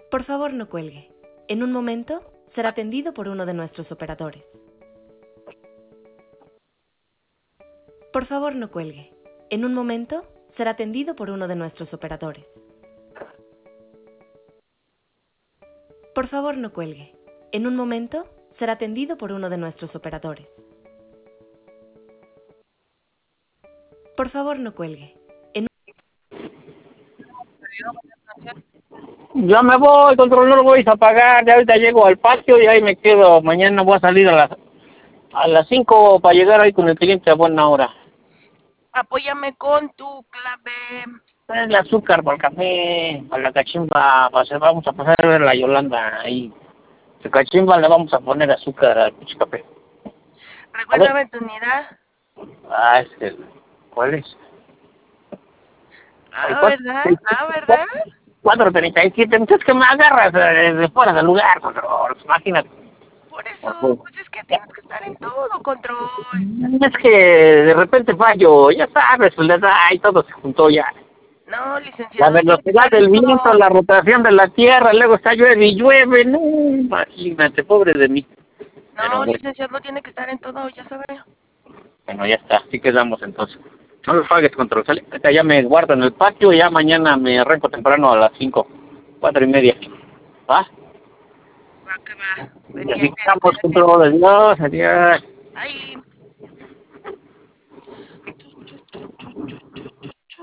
Por favor, no cuelgue. En un momento será atendido por uno de nuestros operadores. Por favor, no cuelgue. En un momento será atendido por uno de nuestros operadores. Por favor, no cuelgue. En un momento será atendido por uno de nuestros operadores. Por favor, no cuelgue. Ya me voy, control, no lo voy a pagar. Ya ahorita llego al patio y ahí me quedo. Mañana voy a salir a las 5 para llegar ahí con el cliente a buena hora. Apóyame con tu clave. El azúcar para el café, para la cachimba, vamos a pasar a ver la Yolanda ahí. La cachimba le vamos a poner azúcar al pinche café. Recuérdame tu unidad. Ah, ¿cuál es? ¿Verdad? 437, entonces que me agarras de fuera del lugar, control, imagínate. Por eso, pues es que tienes que estar en todo, control. Es que de repente fallo, ya sabes, la edad y todo se juntó ya. No, La licenciado, tiene que velocidad estar en del viento, todo. la rotación de la tierra, luego está llueve y llueve, no, imagínate, pobre de mí. No, Pero bueno, licenciado, tiene que estar en todo, ya sabe. bueno, ya está, así quedamos entonces. No lo pagues, control, sale, ya me guardo en el patio y ya mañana me arranco temprano a las 5, 4:30. ¿Va? Va que va. Y así estamos, control, adiós, adiós. Ay.